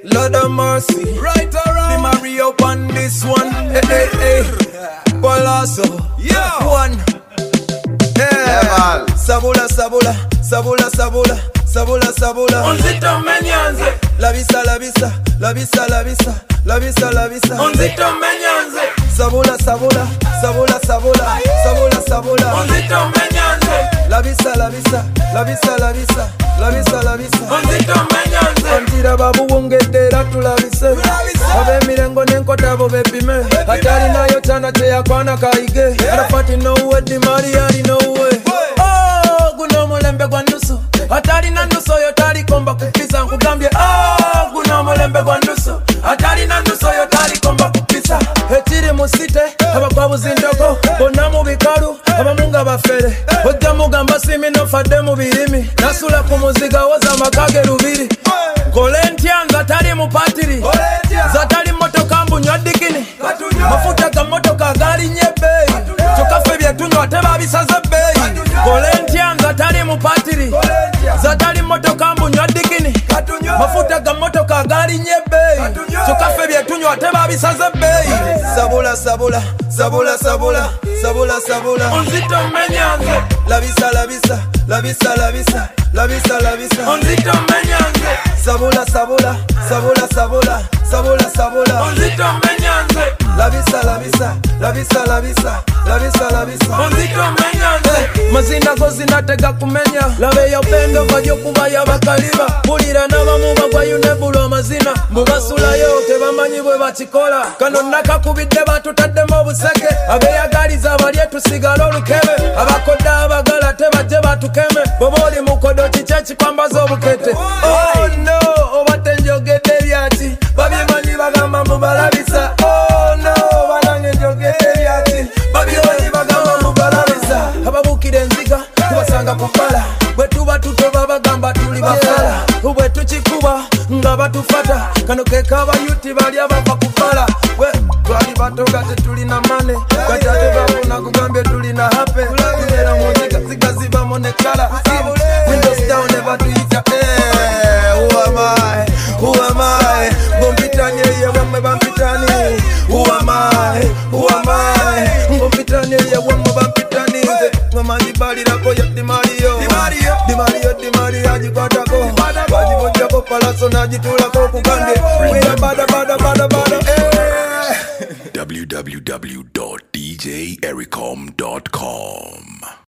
Lord of mercy. Right around. The Mario on this one. Hey, hey, hey. Palaso. Yeah. One. Yeah. Sabula, sabula, sabula, sabula, sabula, sabula. Onzito menyanze. La visa, la visa, la visa, la visa, la visa, la visa. Onzito menyanze. Sabula, sabula, sabula, sabula, sabula, sabula. Onzito menyanze. La visa, la visa, la visa, la visa, la visa, la visa. Onzito menyanze. Antira babu wongedera tulabise. Abe mirengo nenkotabo bepime. Hatari nayo chana cheya kwana kaige. Arafati no way, di Mariari no way. Oh, guno mulembe gwa nusu. Hatari na nusu yo tari komba kupisa nkugambye. Oh, guno mulembe gwa nusu. Hatari na nusu yo tari komba kupisa. Echiri musite, abakwabuzi ndoko. Bona mu bikalu, abamunga bafere. Ojja mugamba simi nofadde mu birimi. Nasula ku muziga woza makage lubiri. Kolentya nga tali mu patiri. Zatali motoka mbunywa dikini. Mafuta ga motoka gali nyebe. Tukafe byetunywa tebabisaze bei. Kolentya nga tali mu patiri. Zatali motoka mbunywa dikini. Mafuta ga motoka gali nyebe. Tukafe byetunywa tebabisaze bei. Sabula, sabula, sabula, sabula, sabula, sabula. Onzito menyanze. La visa, la visa, la visa, la visa, la visa, la visa. Onzito menyanze. Sabula, sabula, sabula, sabula, sabula, sabula. Onzito menyanze. La visa, la visa, la visa, la visa, la visa, la visa. Onzito menyanze. Mazina go zinatega kumenya. Labe yopendo vajo kuba yabakaliba. Pulira n'abamu bagwa yunebulwa amazina. Mubasulayo tebamanyi bwe bakikola. Kano nakakubidde batutaddemu obuseke. Abeyagaliza balye tusigala olukebe. Abakodde abagala tebajje batukeme. Bwoba oli mukodo kiki ekikwambaza obukete. Oh no, obadde njogedde byaki. Babimanyi bagamba mubalabisa. Oh no, banange njogedde byaki. Babimanyi bagamba mubalabisa. Ababukira enziga tubasanga ku bbala. Bwe tuba tutoba bagamba tuli bafala. Bwe tukikuba nga batufata. Kano keka abayuti bali abava ku bbala. Twali batoga tetulina mane. Kati ate bafuna kugambye tulina hape. Tubeera mu nziga ziga zibamu ne kala. Windows down never tuyita. Who am I? Who am I? Bompitanye ye wamwe bampitani. Who am I? Who am I? Bompitanye ye wamwe bampitani. Ngamanyi balirako ya Di Mario. Di Mario agikwatako. Bagibojjako palaso n'agitulako kugambye.